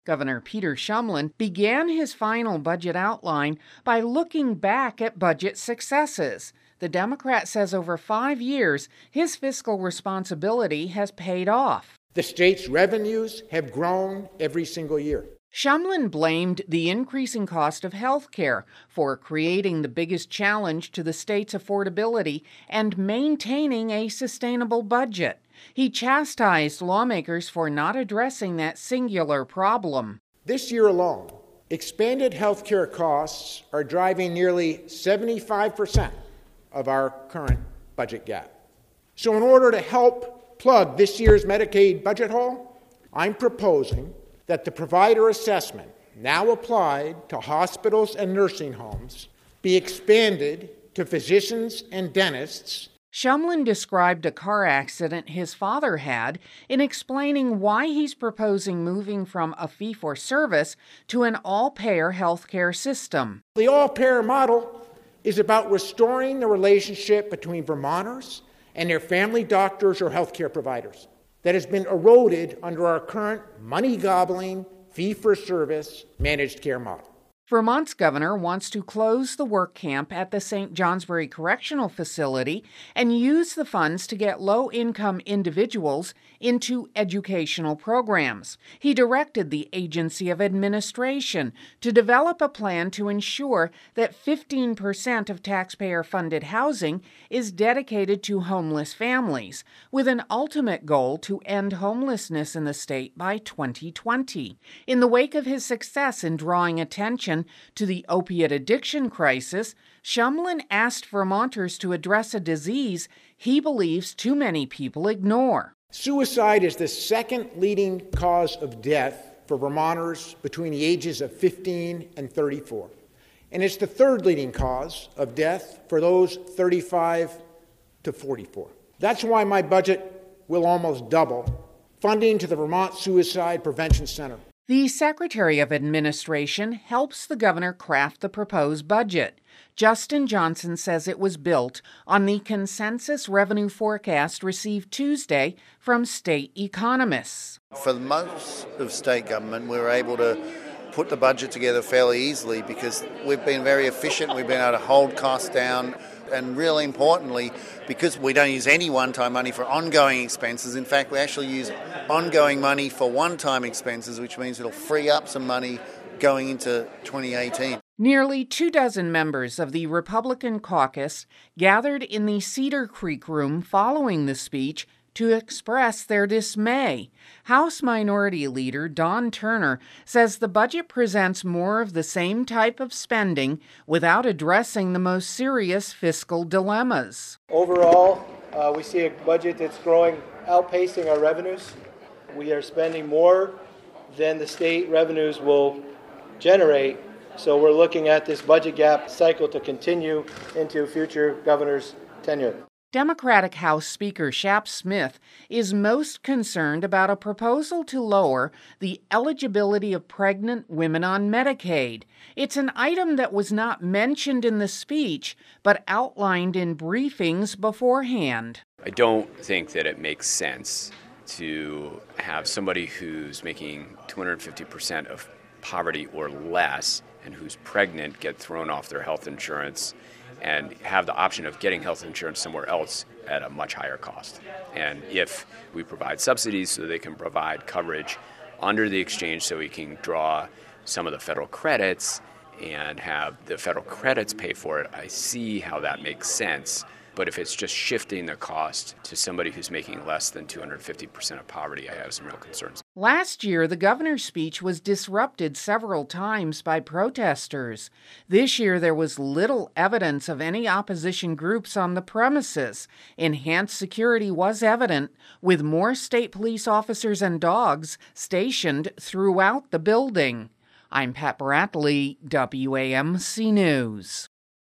Governor Peter Shumlin began his final budget outline by looking back at budget successes. The Democrat says over 5 years, his fiscal responsibility has paid off. The state's revenues have grown every single year. Shumlin blamed the increasing cost of health care for creating the biggest challenge to the state's affordability and maintaining a sustainable budget. He chastised lawmakers for not addressing that singular problem. This year alone, expanded health care costs are driving nearly 75% of our current budget gap. So in order to help plug this year's Medicaid budget hole, I'm proposing that the provider assessment, now applied to hospitals and nursing homes, be expanded to physicians and dentists. Shumlin described a car accident his father had in explaining why he's proposing moving from a fee-for-service to an all-payer healthcare system. The all-payer model is about restoring the relationship between Vermonters and their family doctors or healthcare providers that has been eroded under our current money-gobbling, fee-for-service managed care model. Vermont's governor wants to close the work camp at the St. Johnsbury Correctional Facility and use the funds to get low-income individuals into educational programs. He directed the Agency of Administration to develop a plan to ensure that 15% of taxpayer-funded housing is dedicated to homeless families, with an ultimate goal to end homelessness in the state by 2020. In the wake of his success in drawing attention to the opiate addiction crisis, Shumlin asked Vermonters to address a disease he believes too many people ignore. Suicide is the second leading cause of death for Vermonters between the ages of 15 and 34. And it's the third leading cause of death for those 35 to 44. That's why my budget will almost double funding to the Vermont Suicide Prevention Center. The Secretary of Administration helps the governor craft the proposed budget. Justin Johnson says it was built on the consensus revenue forecast received Tuesday from state economists. For most of state government, we were able to put the budget together fairly easily because we've been very efficient, we've been able to hold costs down, and really importantly, because we don't use any one-time money for ongoing expenses, in fact, we actually use ongoing money for one-time expenses, which means it'll free up some money going into 2018. Nearly 24 members of the Republican caucus gathered in the Cedar Creek room following the speech to express their dismay. House Minority Leader Don Turner says the budget presents more of the same type of spending without addressing the most serious fiscal dilemmas. Overall, we see a budget that's growing, outpacing our revenues. We are spending more than the state revenues will generate, so we're looking at this budget gap cycle to continue into future governor's tenure. Democratic House Speaker Shap Smith is most concerned about a proposal to lower the eligibility of pregnant women on Medicaid. It's an item that was not mentioned in the speech, but outlined in briefings beforehand. I don't think that it makes sense to have somebody who's making 250% of poverty or less and who's pregnant get thrown off their health insurance and have the option of getting health insurance somewhere else at a much higher cost. And if we provide subsidies so they can provide coverage under the exchange so we can draw some of the federal credits and have the federal credits pay for it, I see how that makes sense. But if it's just shifting the cost to somebody who's making less than 250% of poverty, I have some real concerns. Last year, the governor's speech was disrupted several times by protesters. This year, there was little evidence of any opposition groups on the premises. Enhanced security was evident, with more state police officers and dogs stationed throughout the building. I'm Pat Bradley, WAMC News.